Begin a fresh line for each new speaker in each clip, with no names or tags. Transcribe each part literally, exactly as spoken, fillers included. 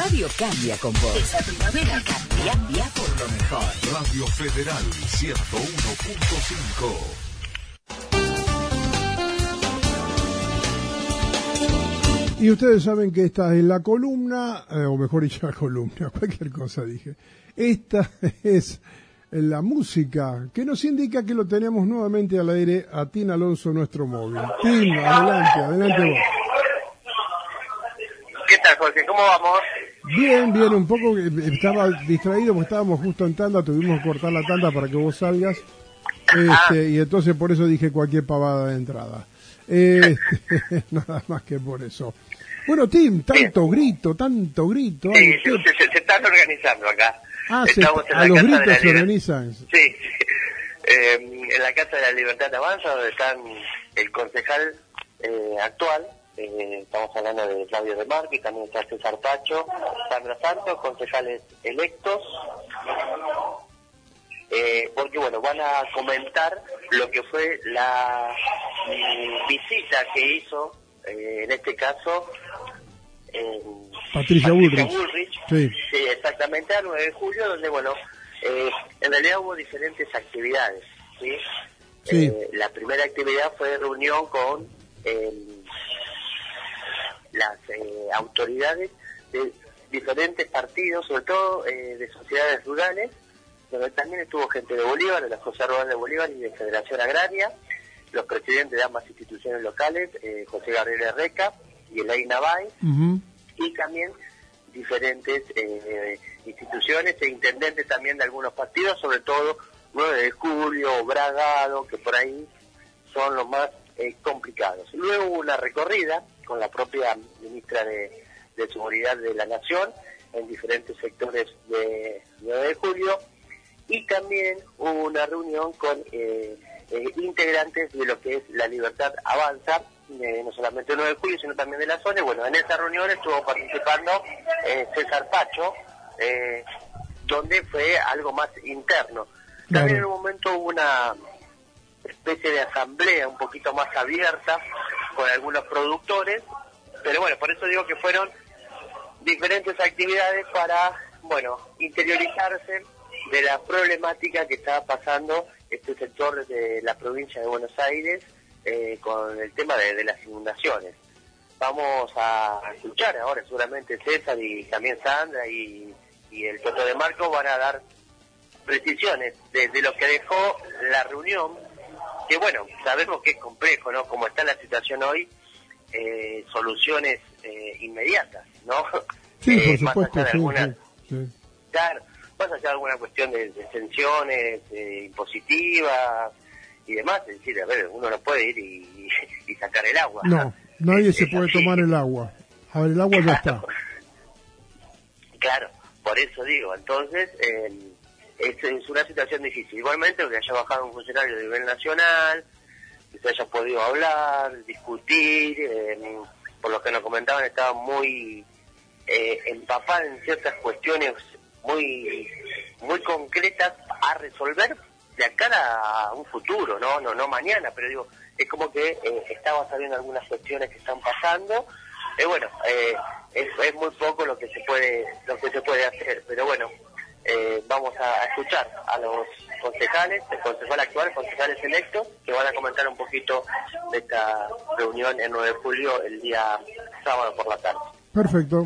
radio cambia con vos. Esa primavera cambia, cambia por lo mejor.
Radio Federal ciento uno punto cinco.
Y ustedes saben que esta es la columna, eh, o mejor dicho, la columna, cualquier cosa dije. Esta es la música que nos indica que lo tenemos nuevamente al aire a Tim Alonso, nuestro móvil. Tim, adelante, adelante vos.
¿Qué tal, Jorge? ¿Cómo vamos?
Bien, bien, un poco estaba distraído porque estábamos justo en tanda, tuvimos que cortar la tanda para que vos salgas, este, ah. y entonces por eso dije cualquier pavada de entrada. Este, nada más que por eso. Bueno, Tim, tanto Bien. grito, tanto grito.
Sí, se, se, se están organizando acá.
Ah, se, a los gritos se organizan.
Sí, sí. Eh, en la Casa de la Libertad Avanza, donde están el concejal eh, actual, eh, estamos hablando de Claudio De Marco, y también está César Pacho, Sandra Santos, concejales electos, eh, porque bueno, van a comentar lo que fue la mm, visita que hizo, eh, en este caso, eh,
Patricia, Patricia Bullrich,
Bullrich
sí.
sí, exactamente, al nueve de julio, donde bueno, eh, en realidad hubo diferentes actividades, ¿sí?
Sí.
Eh, la primera actividad fue reunión con eh, las eh, autoridades de diferentes partidos, sobre todo eh, de sociedades rurales, donde también estuvo gente de Bolívar, de la Sociedad Rural de Bolívar y de Federación Agraria, los presidentes de ambas instituciones locales, eh, José Gabriel Reca y Elaina Báez, uh-huh. y también diferentes eh, instituciones e intendentes también de algunos partidos, sobre todo nueve de julio, Bragado, que por ahí son los más eh, complicados. Luego hubo una recorrida con la propia ministra de, de Seguridad de la Nación en diferentes sectores de nueve de julio, y también hubo una reunión con eh, eh, integrantes de lo que es La Libertad Avanza, eh, no solamente el nueve de julio, sino también de la zona. Y bueno, en esa reunión estuvo participando eh, César Pacho, eh, donde fue algo más interno. También en un momento hubo una especie de asamblea un poquito más abierta con algunos productores, pero bueno, por eso digo que fueron diferentes actividades para, bueno, interiorizarse de la problemática que estaba pasando este sector de la provincia de Buenos Aires eh, con el tema de, de las inundaciones. Vamos a escuchar ahora, seguramente César y también Sandra y, y el Toto de Marco van a dar precisiones de, de lo que dejó la reunión, que bueno, sabemos que es complejo, ¿no? Como está la situación hoy, eh, soluciones eh, inmediatas, ¿no?
Sí,
eh,
por supuesto,
más allá de
sí,
alguna,
sí.
Claro, más allá de alguna cuestión de, de exenciones eh, impositivas y demás, es decir, a ver, uno no puede ir y, y sacar el agua.
No, nadie
es,
se
es
puede
así.
tomar el agua. A ver, el agua ya está.
Claro, por eso digo, entonces, eh, es, es una situación difícil. Igualmente, que haya bajado un funcionario de nivel nacional, que se haya podido hablar, discutir, eh, por lo que nos comentaban, estaba muy eh, empapada en ciertas cuestiones muy muy concretas a resolver de acá a un futuro, no no no mañana, pero digo, es como que eh, estaba sabiendo algunas cuestiones que están pasando. Eh, bueno, eh, es, es muy poco lo que se puede lo que se puede hacer, pero bueno, eh, vamos a escuchar a los concejales, el concejal actual, concejales electos, que van a comentar un poquito de esta reunión el nueve de julio, el día sábado por la tarde.
Perfecto.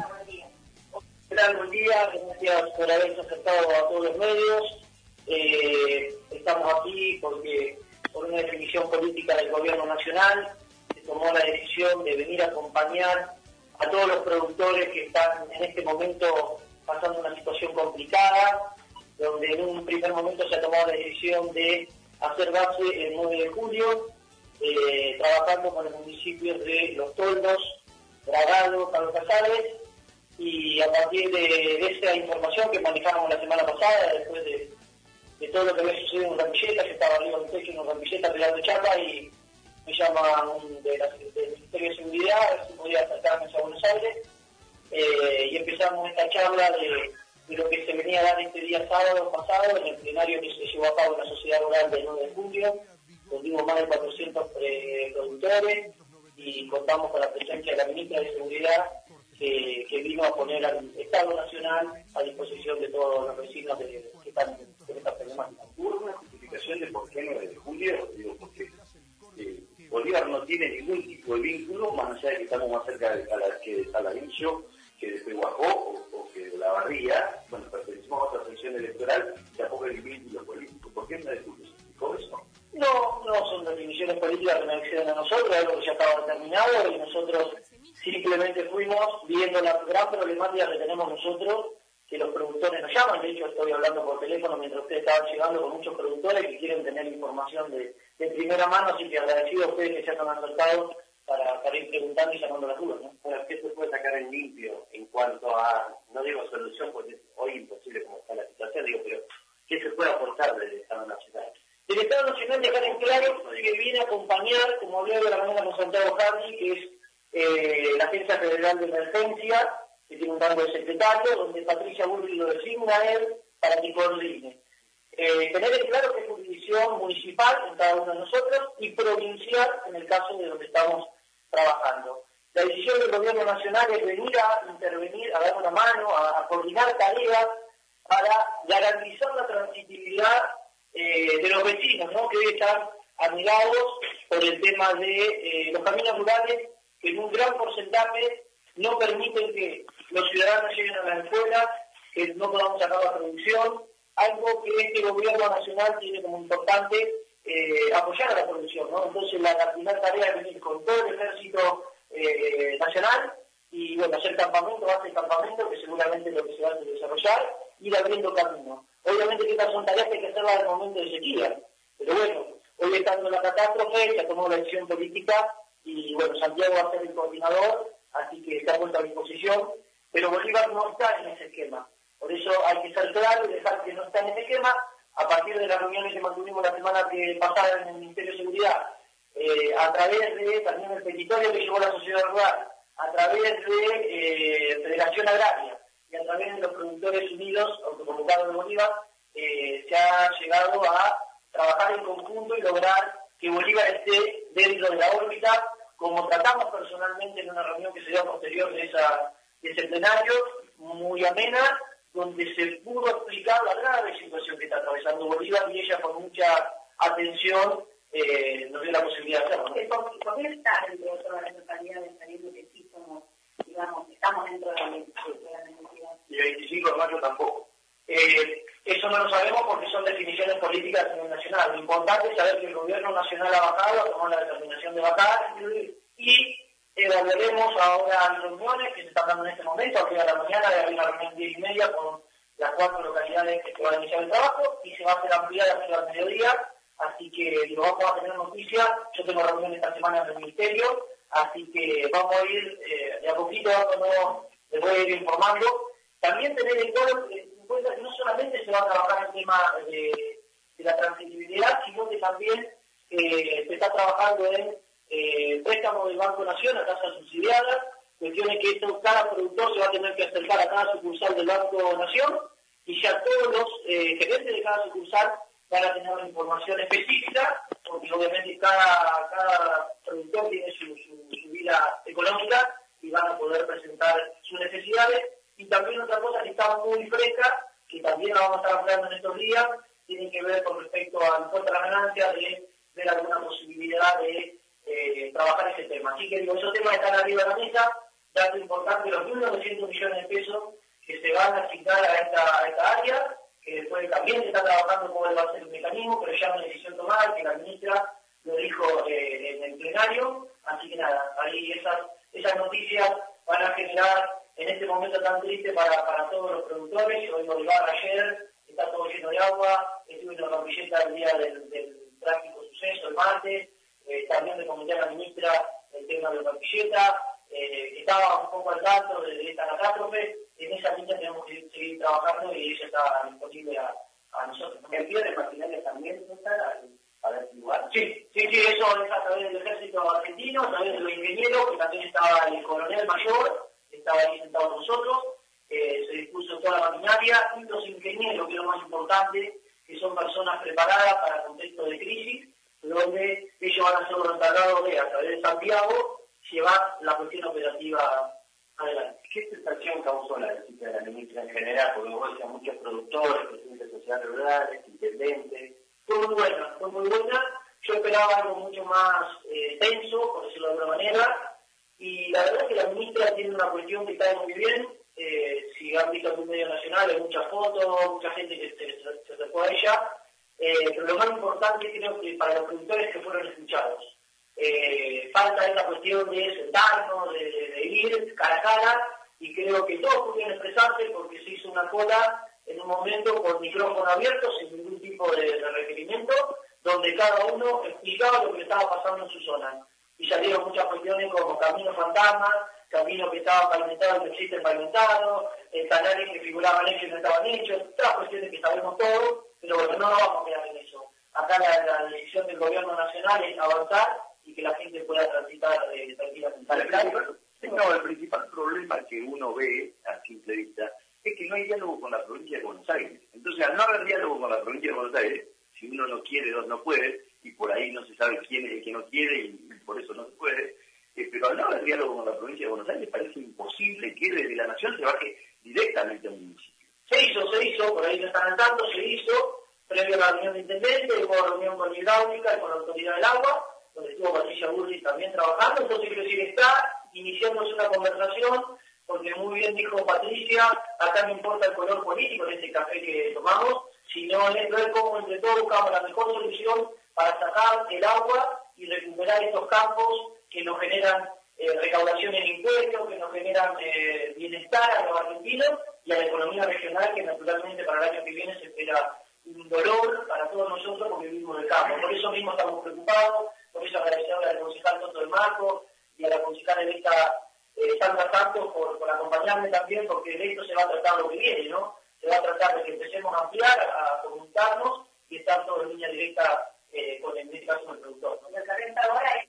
Buen día, gracias por haberse acercado a todos los medios. Eh, estamos aquí porque por una definición política del gobierno nacional se tomó la decisión de venir a acompañar a todos los productores que están en este momento pasando una situación complicada, donde en un primer momento se ha tomado la decisión de hacer base el nueve de julio, eh, trabajando con los municipios de Los Toldos, Bragado, Carlos Casares, y a partir de, de esa información que manejamos la semana pasada, después de, de todo lo que había sucedido en Ramilleta, que estaba arriba del techo en una Ramilleta pegando chapa, y me llama un de la, del Ministerio de Seguridad, a ver si podía acercarme a Buenos Aires, eh, y empezamos esta charla de, de lo que se venía a dar este día sábado pasado, en el plenario que se llevó a cabo en la Sociedad Rural del nueve de julio, donde hubo más de cuatrocientos eh, productores, y contamos con la presencia de la Ministra de Seguridad que, que vino a poner al Estado Nacional a disposición de todos los vecinos de, que están en esta problemática.
¿Hubo una justificación de por qué nueve de julio? Digo, porque eh, Bolívar no tiene ningún tipo de vínculo, más allá de que estamos más cerca de, Cala, que de Saladillo, que de Pehuajó o, o que de La Barría. Bueno, pertenecemos a otra sección electoral, tampoco hay vínculo político. ¿Por qué nueve de julio? ¿Se explicó eso?
No, no son definiciones políticas que nos exceden a nosotros, algo que ya estaba determinado y nosotros simplemente fuimos viendo la gran problemática que tenemos nosotros, que los productores nos llaman. De hecho, estoy hablando por teléfono mientras ustedes estaban llegando con muchos productores que quieren tener información de, de primera mano, así que agradecido a ustedes que se hayan acercado para, para ir preguntando y llamando las dudas, ¿no?
Bueno, ¿qué se puede sacar en limpio en cuanto a, no digo solución, porque es hoy imposible como está la situación, digo, pero ¿qué se puede aportar del Estado Nacional?
El Estado Nacional, dejar en claro que viene a acompañar, como hablé de la mañana con Santiago Hardy, que es eh, la Agencia Federal de Emergencia, que tiene un rango de secretario, donde Patricia Bullrich lo designa a él para que coordine. Eh, tener en claro que es jurisdicción municipal en cada uno de nosotros y provincial en el caso de donde estamos trabajando. La decisión del Gobierno Nacional es venir a intervenir, a dar una mano, a, a coordinar tareas para garantizar la transitibilidad Eh, de los vecinos, ¿no? Que hoy están anidados por el tema de eh, los caminos rurales, que en un gran porcentaje no permiten que los ciudadanos lleguen a las escuelas, que no podamos sacar la producción, algo que este gobierno nacional tiene como importante eh, apoyar a la producción, ¿no? Entonces la, la primera tarea es venir con todo el ejército eh, nacional y bueno, hacer campamento, hacer campamento, que seguramente es lo que se va a desarrollar, ir abriendo camino. Obviamente que estas son tareas que hay que hacerlas en el momento de sequía, pero bueno, hoy estando en la catástrofe, se tomó la decisión política y bueno, Santiago va a ser el coordinador, así que está puesto a disposición, pero Bolívar no está en ese esquema. Por eso hay que ser claro y dejar que no está en ese esquema. A partir de las reuniones que mantuvimos la semana que pasada en el Ministerio de Seguridad, eh, a través de también el petitorio que llevó la sociedad rural, a través de eh, Federación Agraria, y a través de los productores unidos, autoconvocados de Bolívar, eh, se ha llegado a trabajar en conjunto y lograr que Bolívar esté dentro de la órbita, como tratamos personalmente en una reunión que se dio posterior de, esa, de ese plenario, muy amena, donde se pudo explicar la grave situación que está atravesando Bolívar y ella con mucha atención eh, nos dio la posibilidad de hacerlo.
¿Por qué está dentro de todas las localidades, sabiendo que sí somos, digamos, estamos dentro de la necesidad?
Y el veinticinco de mayo tampoco.
Eh, eso no lo sabemos porque son definiciones políticas a nivel nacional. Lo importante es saber que el gobierno nacional ha bajado, tomó la determinación de bajar y evaluaremos ahora las reuniones que se están dando en este momento. A la mañana hay una reunión diez y media con las cuatro localidades que se van a iniciar el trabajo y se va a hacer ampliada hasta el mediodía, así que lo vamos a tener noticias. Yo tengo reunión esta semana en el Ministerio, así que vamos a ir eh, de a poquito, no, les voy a ir informando. También tener en cuenta que no solamente se va a trabajar el tema de, de la transitibilidad, sino que también eh, se está trabajando en eh, préstamos del Banco Nación a tasas subsidiadas, cuestiones que esto, cada productor se va a tener que acercar a cada sucursal del Banco Nación y ya todos los eh, gerentes de cada sucursal van a tener una información específica, porque obviamente cada, cada productor tiene su, su, su vida económica y van a poder presentar sus necesidades. Y también otra cosa que está muy fresca, que también la vamos a estar hablando en estos días, tiene que ver con respecto al impuesto a la ganancia, de ver alguna posibilidad de eh, trabajar ese tema. Así que digo, esos temas están arriba de la mesa, dato importante, los mil novecientos millones de pesos que se van a asignar a esta, a esta área, que después también se está trabajando cómo va a ser el mecanismo, pero ya una decisión tomada, que la ministra lo dijo eh, en el plenario, así que nada, ahí esas, esas noticias van a generar en este momento tan triste para, para todos los productores. Hoy Bolívar ayer está todo lleno de agua, estuve en la Pampilleta el día del, del trágico suceso, el martes, eh, también le comenté a la ministra el tema de la Pampilleta, eh, estaba un poco al tanto de, de esta catástrofe. En esa línea tenemos que seguir trabajando y ella está disponible a, a nosotros.
¿El pie de maquinaria también está para este lugar?
Sí, sí, sí, eso es a través del ejército argentino, a través de los ingenieros, que también estaba el coronel mayor, estaba ahí sentado con nosotros, eh, se dispuso toda la maquinaria, y los ingenieros, que es lo más importante, que son personas preparadas para contextos de crisis, donde ellos van a ser los encargados de, a través de Santiago, llevar la cuestión operativa adelante.
¿Qué sensación causó la visita de la ministra en general? Porque vos decías muchos productores, presidentes de sociedades rurales, intendentes.
Fue muy buena, fue muy buena. Yo esperaba algo mucho más eh, tenso, por decirlo de alguna manera, y la verdad es que la ministra tiene una cuestión que cae muy bien. Eh, si han visto algún medio nacional, hay muchas fotos, mucha gente que se, se, se acercó a ella, eh, pero lo más importante creo que para los productores que fueron escuchados. Eh, falta esta cuestión de sentarnos, de, de, de ir cara a cara, y creo que todos pudieron expresarse porque se hizo una cola en un momento con micrófono abierto, sin ningún tipo de, de requerimiento, donde cada uno explicaba lo que le estaba pasando en su zona. Y salieron muchas cuestiones como caminos fantasmas, caminos que estaban pavimentados y no existen pavimentados, eh, canales que figuraban hechos y no estaban hechos, otras cuestiones que sabemos todos, pero bueno, no nos vamos a quedar en eso. Acá la, la decisión del gobierno nacional es avanzar y que la gente pueda transitar eh, tranquilamente.
No, el principal problema que uno ve a simple vista es que no hay diálogo con la provincia de Buenos Aires. Entonces, al no haber diálogo con la provincia de Buenos Aires, si uno no quiere, dos no puede, y por ahí no se sabe quién es el que no quiere y, y por eso no se puede, eh, pero al no haber diálogo con la provincia de Buenos Aires parece imposible que desde la nación se baje directamente a un municipio.
Se hizo, se hizo, por ahí no están al tanto, se hizo, previo a la reunión de intendente, hubo reunión con Hidráulica y con la Autoridad del Agua, donde estuvo Patricia Burri también trabajando, entonces quiero decir, está iniciándose una conversación, porque muy bien dijo Patricia, acá no importa el color político de este café que tomamos, sino es ver cómo entre todos buscamos la mejor solución para sacar el agua y recuperar estos campos que nos generan eh, recaudación en impuestos, que nos generan eh, bienestar a los argentinos y a la economía regional, que naturalmente para el año que viene se espera un dolor para todos nosotros porque vivimos del campo. Por eso mismo estamos preocupados, por eso agradecemos al concejal Toto del Marco y a la concejal electa eh, Sandra Santos por, por acompañarme también, porque de esto se va a tratar lo que viene, ¿no? Se va a tratar de que empecemos a ampliar, a comunicarnos y estar todos en línea directa eh, con, en este caso, con el productor, ¿no?
Lo que resta ahora es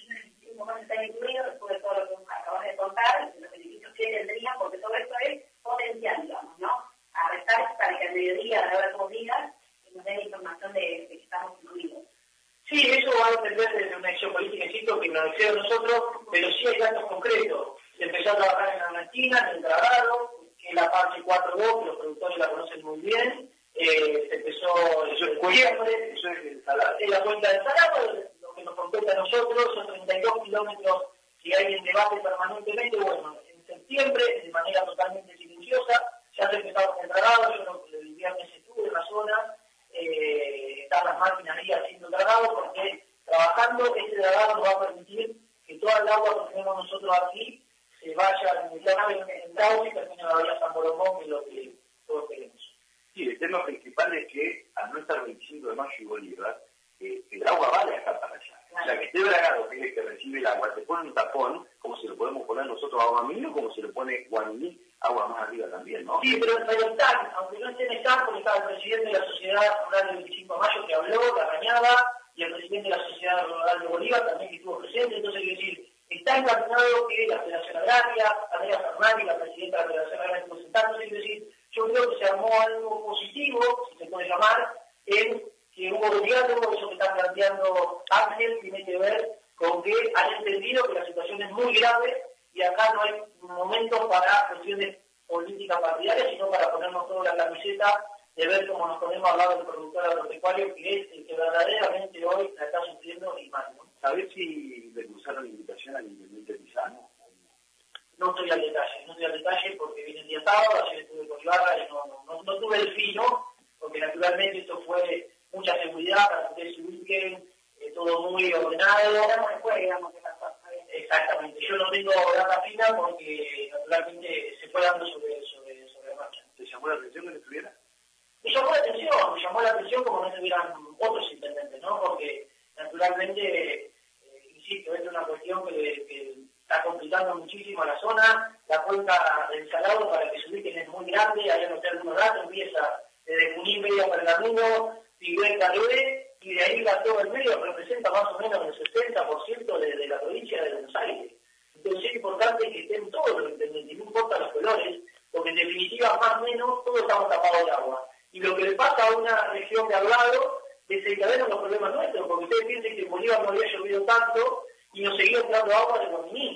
un momento está incluido después de todo lo que acabas de contar, los beneficios que tendrían, porque todo esto es potencial, digamos, ¿no? A restar para que al mediodía, a la hora de dos días, nos den información de, de que estamos incluidos.
Sí, eso va a depender de una acción política, insisto, que nos excede a nosotros, pero sí hay datos concretos. Se empezó a trabajar en Argentina, en el Trabado, que es la parte cuatro punto dos, que los productores la conocen muy bien. Eh, se empezó en septiembre,
Eso es el salario.
en la cuenta del Salado, lo que nos compete a nosotros, son treinta y dos kilómetros que hay en debate permanentemente. Bueno, en septiembre, de manera totalmente silenciosa, ya se empezó con el Trabado, yo no, el viernes estuve en la zona, eh, están las máquinas ahí haciendo dragado, porque trabajando este dragado nos va a permitir que toda el agua que tenemos nosotros aquí se vaya a en Cauce y termine la bahía San Boromón, que es lo que todos queremos.
Sí, el tema principal es que al no estar veinticinco de mayo y Bolívar, eh, el agua va de acá para allá. O sea, que esté dragado, que es el que recibe el agua, te pone un tapón, como si lo podemos poner nosotros agua mínimo, como si lo pone Guaní, agua más arriba también, ¿no?
Sí, pero, pero están, aunque no estén están, porque estaba el presidente de la Sociedad Rural del veinticinco de mayo que habló, la Rañada, y el presidente de la Sociedad Rural de Bolívar también que estuvo presente, entonces quiero decir, está encaminado que la Federación Agraria, Andrea Fernández, la presidenta de la Federación Agraria, estuvo sentándose, quiero decir, yo creo que se armó algo positivo, si se puede llamar, en que hubo diálogo, eso que está planteando Ángel tiene que ver con que han entendido que la situación es muy grave y acá no hay momento para cuestiones políticas partidarias, sino para ponernos toda la camiseta de ver cómo nos ponemos al lado del productor agropecuario, que es el que verdaderamente hoy la está sufriendo y mal, ¿no?
¿Sabés si le cruzaron la invitación al intendente Pizano?
No estoy al detalle, no estoy al detalle porque viene el día sábado, ayer estuve con Ibarra y no, no, no tuve el fino, porque naturalmente esto fue mucha seguridad para que ustedes se ubiquen, eh, todo muy ordenado.
Hablamos después, digamos, que pasó.
Exactamente, yo no tengo data fina porque naturalmente se fue dando sobre, sobre, sobre la marcha.
¿Te llamó la atención que le estuviera?
Me llamó la atención, me llamó la atención como no estuvieran otros intendentes, ¿no? Porque naturalmente, eh, insisto, esta es una cuestión que, que está complicando muchísimo a la zona, la cuenca del Salado para que se ubiquen es muy grande, hay anoté algunos datos, empieza desde Junín, Media, Pergamino, Tigre, Calvé, y de ahí va todo el medio, representa más o menos el sesenta por ciento de, de la provincia de Buenos Aires. Entonces es importante que estén todos los intendentes, no importa los colores, porque en definitiva, más o menos, todos estamos tapados de agua. Y lo que le pasa a una región de al lado, desencadenan los problemas nuestros, porque ustedes piensen que en Bolívar no había llovido tanto y nos seguía entrando agua de Guaminí. Entonces,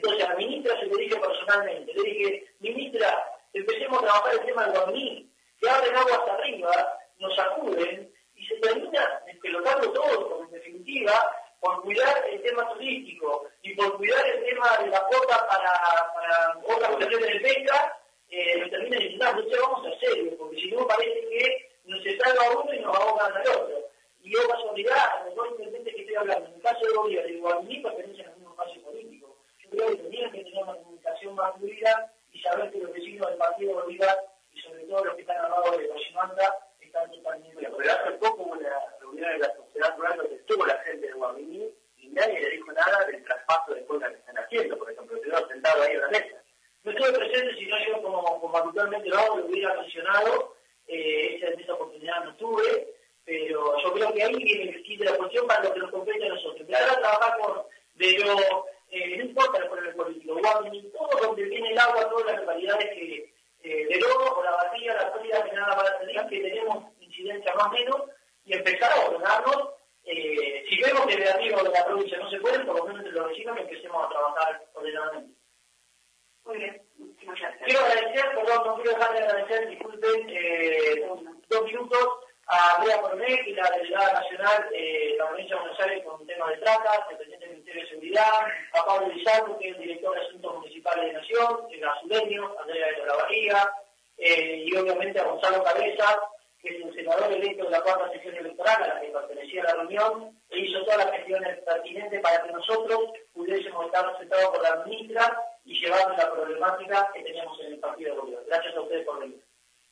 Entonces a la ministra se le dije personalmente, le dije, ministra, empecemos a trabajar el tema del Guamní, que abren agua hasta arriba, nos sacuden, y se termina despelotando todo, porque en definitiva, por cuidar el tema turístico y por cuidar el tema de la cuota para, para otras cuestiones de pesca, eh, nos termina eliminando. Entonces vamos a serio, porque si no parece que nos se salva uno y nos ahogan al otro. Y yo casualidad, a los dos intendentes que estoy hablando, en el caso de Bolívar y Guamní pertenecen al mismo espacio político. Yo creo que tenían que tener una comunicación más fluida y saber que los vecinos del partido Bolívar, y sobre todo los que están al lado de Guayimanda, están totalmente...
Pero hace poco hubo una reunión de la sociedad rural donde estuvo la gente de Guamní y nadie le dijo nada del traspaso de cuentas que están haciendo, por ejemplo, quedó sentado ahí en la mesa.
No estuve presente, si no yo como, como habitualmente lo hago, lo hubiera mencionado, eh, esa, esa oportunidad no tuve, pero yo creo que ahí viene el kit de la cuestión para lo que nos compete a nosotros. Empezar a trabajar con, de lo, eh, no importa el color político, Guamní, todo donde viene el agua, todas las localidades que, eh, de Lobo, o la Batía, la Florida, que nada más tendrían que tenemos incidencia más o menos, y empezar a ordenarnos. Eh, si vemos que de arriba de la provincia no se puede, por lo menos entre los vecinos empecemos a trabajar ordenadamente.
Muy bien, muchas gracias.
Quiero agradecer, perdón, no quiero dejar de agradecer, disculpen, eh, dos minutos, a Andrea Cornet, que es la delegada nacional eh, de la provincia de Buenos Aires con temas de trata, representante del Ministerio de Seguridad, a Pablo Lizardo, que es el director de Asuntos Municipales de Nación, que es azuleño, Andrea de la Barriga, eh, y obviamente a Gonzalo Cabeza, que es el senador electo de la cuarta sesión electoral a la que pertenecía a la reunión, e hizo todas las gestiones pertinentes para que nosotros pudiésemos estar sentados con la ministra y llevando la problemática que teníamos en el partido de Bolívar. Gracias a ustedes por venir.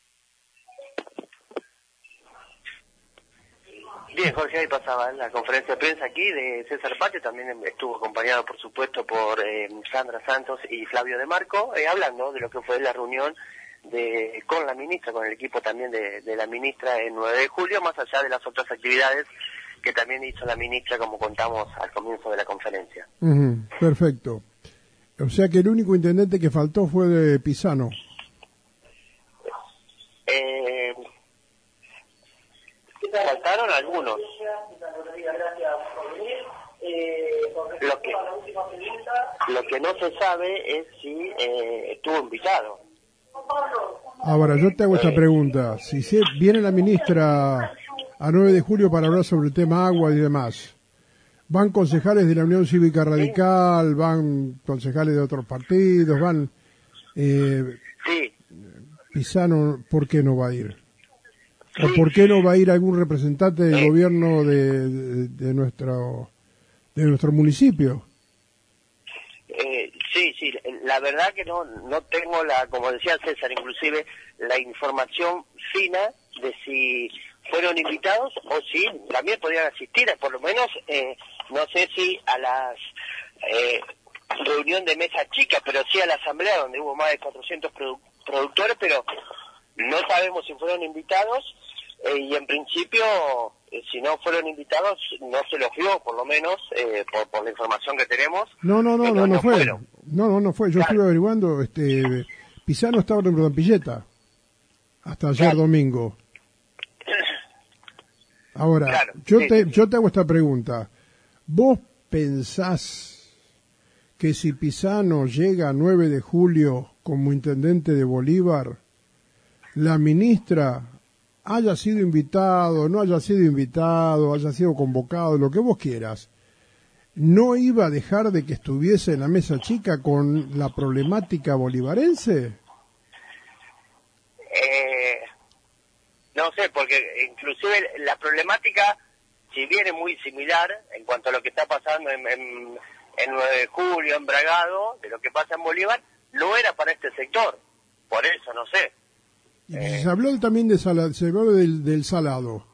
Bien, Jorge, ahí pasaba la conferencia de prensa aquí de César Patio, también estuvo acompañado, por supuesto, por eh, Sandra Santos y Flavio De Marco, eh, hablando de lo que fue la reunión de con la ministra, con el equipo también de, de la ministra el nueve de julio, más allá de las otras actividades que también hizo la ministra, como contamos al comienzo de la conferencia.
Uh-huh, perfecto. O sea que el único intendente que faltó fue de Pisano.
Eh, faltaron algunos. Lo que, lo que no se sabe es si eh, estuvo invitado.
Ahora, yo te hago esta pregunta. Si se, viene la ministra a nueve de julio para hablar sobre el tema agua y demás, ¿van concejales de la Unión Cívica Radical, van concejales de otros partidos, van... Eh,
sí.
Pisano, ¿por qué no va a ir? ¿O por qué no va a ir algún representante del
eh.
gobierno de, de, de nuestro de nuestro municipio?
Eh, sí, sí, la verdad que no no tengo la, como decía César, inclusive la información fina de si fueron invitados o si también podían asistir, por lo menos, eh, no sé si a las eh, reunión de mesa chica, pero sí a la asamblea donde hubo más de cuatrocientos produ productores, pero no sabemos si fueron invitados eh, y en principio, eh, si no fueron invitados, no se los vio, por lo menos, eh, por, por la información que tenemos.
No, no, no, no, no, no fue.
Fueron.
No, no, no fue. Yo claro. estuve averiguando, este, Pisano estaba en Rodampilleta hasta ayer claro. domingo. Ahora,
claro,
yo
sí,
te
sí.
yo te hago esta pregunta. ¿Vos pensás que si Pisano llega a nueve de julio como intendente de Bolívar, la ministra haya sido invitado, no haya sido invitado, haya sido convocado, lo que vos quieras, no iba a dejar de que estuviese en la mesa chica con la problemática bolivarense?
Eh, no sé, porque inclusive la problemática, si bien es muy similar en cuanto a lo que está pasando en, en, en nueve de julio, en Bragado, de lo que pasa en Bolívar, no era para este sector. Por eso, no sé.
Y
Eh,
se habló también de sala, se habló del, del salado.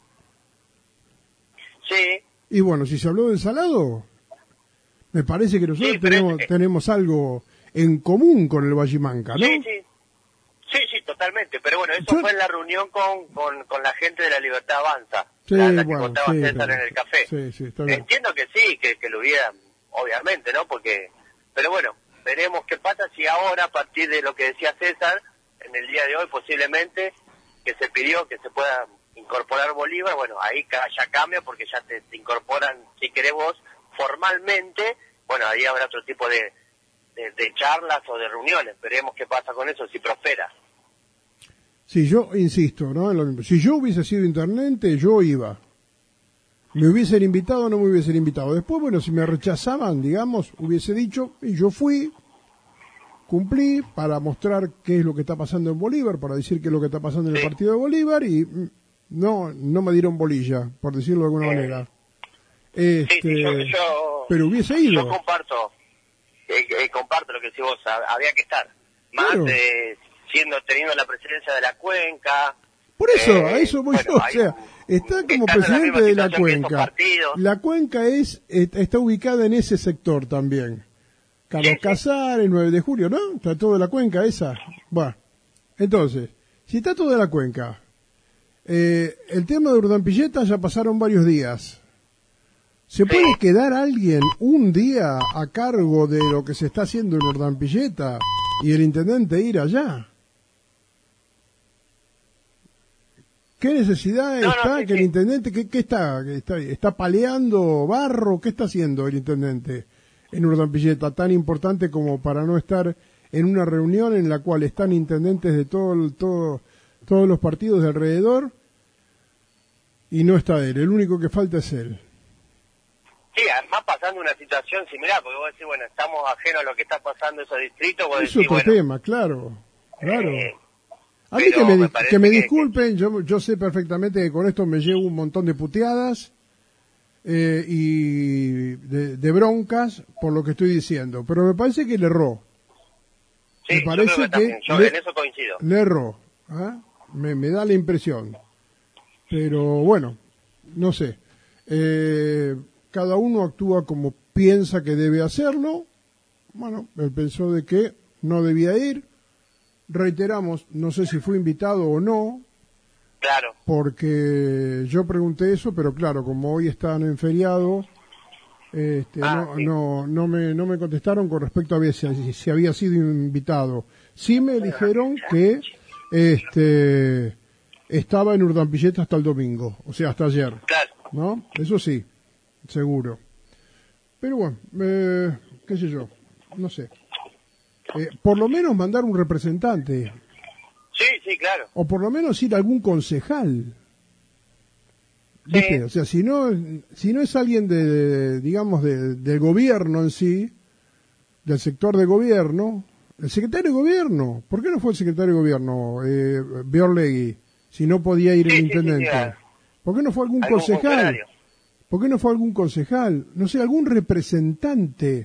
Sí.
Y bueno, si se habló del salado, me parece que nosotros
sí,
tenemos
es,
tenemos algo en común con el Vallimanca, ¿no?
Sí, sí. Sí, sí, totalmente. Pero bueno, eso
Yo...
fue en la reunión con, con, con la gente de la Libertad Avanza.
Sí,
la, la que
bueno,
contaba
sí,
César
pero...
en el café.
Sí, sí, está bien.
Entiendo que sí, que, que lo hubieran, obviamente, ¿no? Porque, pero bueno, veremos qué pasa si ahora, a partir de lo que decía César, en el día de hoy posiblemente, que se pidió que se pueda incorporar Bolívar, bueno, ahí ya cambia porque ya te, te incorporan, si querés vos, formalmente, bueno, ahí habrá otro tipo de, de, de charlas o de reuniones. Veremos qué pasa con eso, si prospera.
Sí, yo insisto, ¿no? En lo mismo. Si yo hubiese sido intendente, yo iba. Me hubiesen invitado o no me hubiesen invitado. Después, bueno, si me rechazaban, digamos, hubiese dicho, y yo fui, cumplí para mostrar qué es lo que está pasando en Bolívar, para decir qué es lo que está pasando en el
Sí.
partido de Bolívar, y mm, no no me dieron bolilla, por decirlo de alguna
Eh,
manera.
Sí,
Este,
sí, yo, yo,
pero hubiese ido.
yo comparto, eh, eh, comparto lo que decís vos, hab- había que estar. Más
Claro.
eh, siendo, teniendo la presidencia de la cuenca.
Por eso,
eh,
a eso voy
bueno,
yo, o
hay
sea,
un-
está como
están en la
presidente
misma
de la
situación que esos
cuenca.
partidos.
La cuenca es est- está ubicada en ese sector también. Carlos
Sí, sí.
Casares, nueve de julio, ¿no? Está todo la cuenca esa. Bueno, entonces, si está toda la cuenca, eh, el tema de Urdampilleta ya pasaron varios días. ¿Se puede quedar alguien un día a cargo de lo que se está haciendo en Urdampilleta y el intendente ir allá? ¿Qué necesidad
No, no,
está
sí,
que el
sí.
intendente, qué, qué está, qué está, está paleando barro? ¿Qué está haciendo el intendente en Urdampilleta tan importante como para no estar en una reunión en la cual están intendentes de todo, el- todo, todos los partidos de alrededor y no está él? El único que falta es él.
Sí, además pasando una situación similar, porque vos decís, bueno, estamos ajenos a lo que está pasando en esos distritos, vos
Es
decís,
otro
bueno,
tema, claro, claro.
eh,
A mí
pero
que me,
me
dis-
parece
que me
que-
disculpen, yo, yo sé perfectamente que con esto me llevo un montón de puteadas eh, y de, de broncas por lo que estoy diciendo, pero me parece que le erró,
sí,
me
yo
parece
creo que, también,
que
yo
le-
en eso coincido.
le erró, ¿ah? me, me da la impresión, pero bueno, no sé, eh, cada uno actúa como piensa que debe hacerlo. Bueno, él pensó de que no debía ir. Reiteramos, no sé si fue invitado o no,
Claro,
porque yo pregunté eso, pero claro, como hoy están en feriado, este,
Ah,
no,
sí.
no, no me, no me contestaron con respecto a si, si había sido invitado. Sí me dijeron que este, estaba en Urdampilleta hasta el domingo, o sea, hasta ayer,
claro.
¿no? Eso sí, seguro. Pero bueno, eh, qué sé yo, no sé. Eh, por lo menos mandar un representante,
Sí, sí, claro.
o por lo menos ir algún concejal. ¿Viste?
Sí.
O sea, si no, si no es alguien de, digamos, de- del gobierno en sí, del sector de gobierno, el secretario de gobierno, ¿por qué no fue el secretario de gobierno, eh, Beorlegui, si no podía ir
Sí,
el
sí, sí,
intendente?
sí, claro.
¿Por qué no fue algún
Algún
concejal?
funcionario.
¿Por qué no fue algún concejal? No sé, algún representante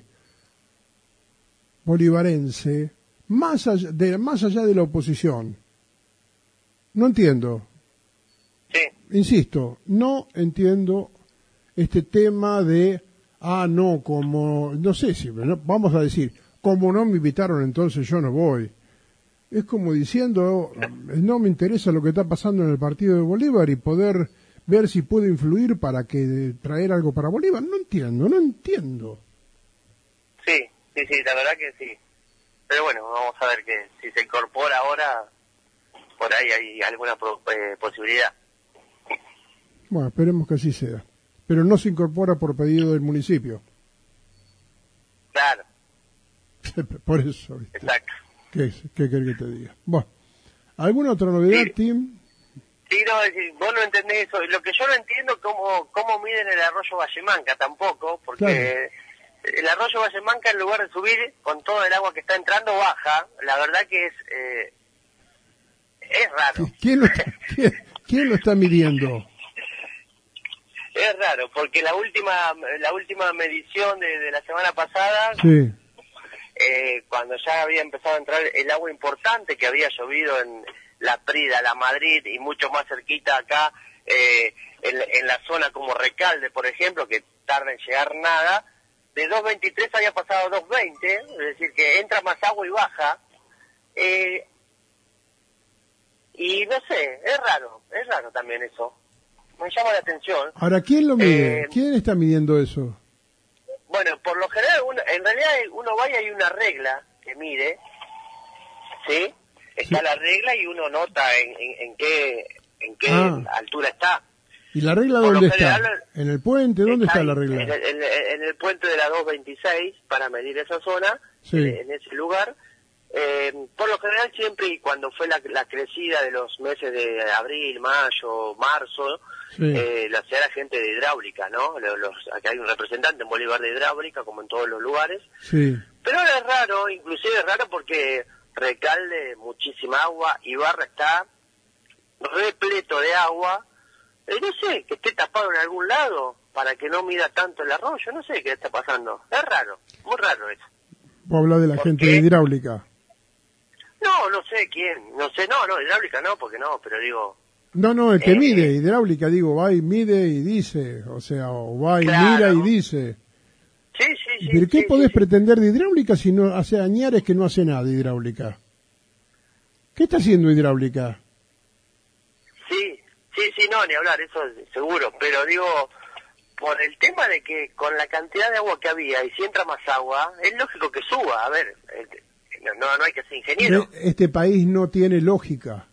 bolivarense, más allá de, más allá de la oposición. No entiendo.
Sí,
Insisto, no entiendo este tema de, ah, no, como, no sé si, no, vamos a decir, como no me invitaron entonces yo no voy. Es como diciendo, no me interesa lo que está pasando en el partido de Bolívar y poder ver si puedo influir para que traer algo para Bolívar. No entiendo, no entiendo.
sí, sí, sí, la verdad que sí. Pero bueno, vamos a ver que si se incorpora ahora, por ahí hay alguna pro- eh, posibilidad.
Bueno, esperemos que así sea. Pero no se incorpora por pedido del municipio.
Claro,
Por eso, ¿viste?
exacto.
¿Qué, qué querés que te diga? Bueno, ¿alguna otra novedad,
Sí.
Tim?
Sí, no, es decir, vos no entendés eso. Lo que yo no entiendo cómo cómo miden el arroyo Vallemanca tampoco, porque
Claro.
el arroyo Vallemanca en lugar de subir con todo el agua que está entrando baja. La verdad que es eh, es raro.
¿Quién lo, está- quién, quién lo está midiendo?
Es raro, porque la última la última medición de, de la semana pasada,
Sí,
eh, cuando ya había empezado a entrar el agua importante que había llovido en La Prida, La Madrid y mucho más cerquita acá, eh, en, en la zona como Recalde, por ejemplo, que tarda en llegar nada, de dos veintitrés había pasado a dos veinte, es decir, que entra más agua y baja. Eh, y no sé, es raro, es raro también eso. Me llama la atención.
Ahora, ¿quién lo mide?
Eh,
¿Quién está midiendo eso?
Bueno, por lo general, uno, en realidad uno va y hay una regla que mide, ¿sí? Está
Sí.
la regla y uno nota en, en, en qué en qué
Ah.
altura está.
¿Y la regla
por lo
dónde está?
general,
¿En el puente? ¿Dónde está
ahí,
la
En
regla?
el, en el- en el puente de la dos veintiséis para medir esa zona
sí.
en, en ese lugar. Eh, por lo general siempre, y cuando fue la, la crecida de los meses de abril, mayo, marzo,
sí.
eh, la hacía la gente de hidráulica, ¿no? Los, los, acá hay un representante en Bolívar de hidráulica, como en todos los lugares.
Sí.
Pero ahora es raro, inclusive es raro porque Recalde, muchísima agua, Ibarra está repleto de agua. Eh, no sé, que esté tapado en algún lado para que no mida tanto el arroyo, no sé qué está pasando. Es raro, muy raro eso.
Vos hablas de la
¿Por
gente
qué?
de hidráulica.
No, no sé quién, no sé, no, no, hidráulica no, porque no, pero digo...
No, no, el que
Eh,
mide, hidráulica, digo, va y mide y dice, o sea, o va y
Claro.
mira y dice.
Sí, sí, sí.
¿Pero qué
sí,
podés
sí, sí.
pretender de hidráulica si no hace añares que no hace nada de hidráulica? ¿Qué está haciendo hidráulica?
Sí, sí, sí, no, ni hablar, eso es seguro, pero digo, por el tema de que con la cantidad de agua que había y si entra más agua, es lógico que suba, a ver, eh, no, no hay que ser ingeniero.
Ve, Este país no tiene lógica.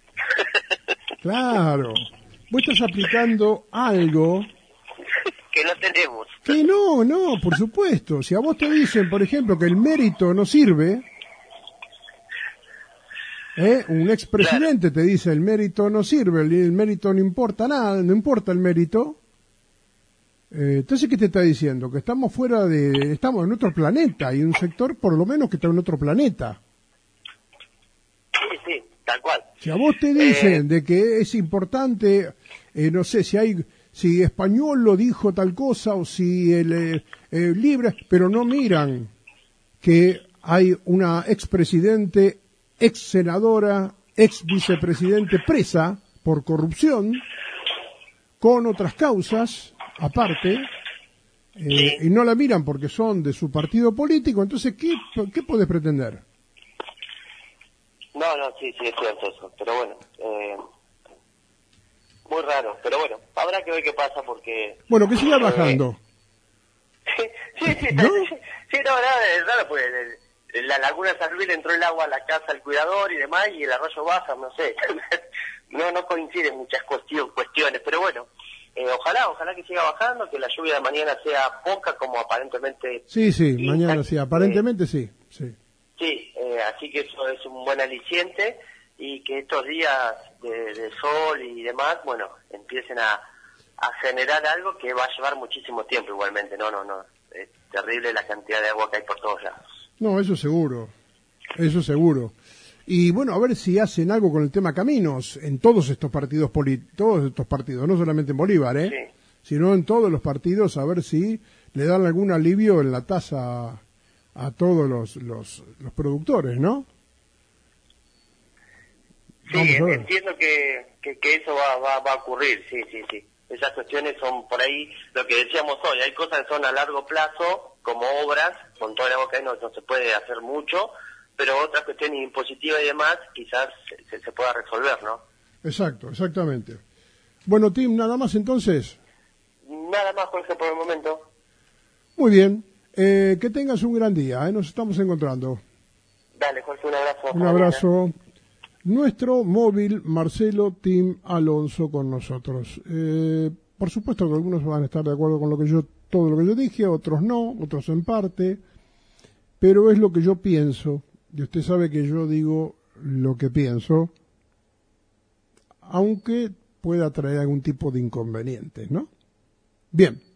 Claro. Vos estás aplicando algo
Que no tenemos.
que no, no, por supuesto. Si a vos te dicen, por ejemplo, que el mérito no sirve, ¿eh? Un expresidente te dice el mérito no sirve, el, el mérito no importa nada, no importa el mérito. Eh, entonces, ¿qué te está diciendo? Que estamos fuera de, estamos en otro planeta, y un sector por lo menos que está en otro planeta.
Sí, sí, tal cual.
Si a vos te dicen
Eh,
de que es importante, eh, no sé, si hay, si Español lo dijo tal cosa, o si el eh, eh, Libre, pero no miran que hay una expresidente, ex senadora, ex vicepresidente presa por corrupción, con otras causas aparte, eh,
Sí.
y no la miran porque son de su partido político, entonces, ¿qué, qué podés pretender?
No, no, sí, sí, es cierto eso, pero bueno, eh, muy raro, pero bueno, habrá que ver qué pasa porque...
Bueno, que siga
eh,
bajando.
Sí, sí, sí,
¿No?
sí, sí, no, no, es raro, pues el- la laguna San Luis le entró el agua a la casa al cuidador y demás, y el arroyo baja, no sé, no no coinciden muchas cuestión, cuestiones, pero bueno, eh, ojalá, ojalá que siga bajando, que la lluvia de mañana sea poca como aparentemente...
Sí, sí,
pinta,
mañana sí,
eh,
aparentemente sí, sí.
Sí, eh, así que eso es un buen aliciente y que estos días de, de sol y demás, bueno, empiecen a, a generar algo que va a llevar muchísimo tiempo igualmente, no, no, no, es terrible la cantidad de agua que hay por todos lados.
No, eso seguro, eso seguro. Y bueno, a ver si hacen algo con el tema caminos en todos estos partidos políticos, todos estos partidos, no solamente en Bolívar, ¿eh?
Sí.
Sino en todos los partidos, a ver si le dan algún alivio en la tasa a todos los, los, los productores, ¿no?
Sí,
Vamos a ver.
entiendo que, que, que eso va, va, va a ocurrir, sí, sí, sí. Esas cuestiones son por ahí lo que decíamos hoy, hay cosas que son a largo plazo, como obras, con todo el agua que hay no, no se puede hacer mucho, pero otras cuestiones impositivas y demás quizás se, se pueda resolver, ¿no?
Exacto, exactamente. Bueno, Tim, nada más entonces.
Nada más, Jorge, por el momento.
Muy bien. Eh, que tengas un gran día, ¿eh? Nos estamos encontrando.
Dale, Jorge, un abrazo.
Un abrazo. Nuestro móvil, Marcelo Tim Alonso, con nosotros. Eh, por supuesto que algunos van a estar de acuerdo con lo que yo, todo lo que yo dije, otros no, otros en parte, pero es lo que yo pienso, y usted sabe que yo digo lo que pienso, aunque pueda traer algún tipo de inconvenientes, ¿no? Bien.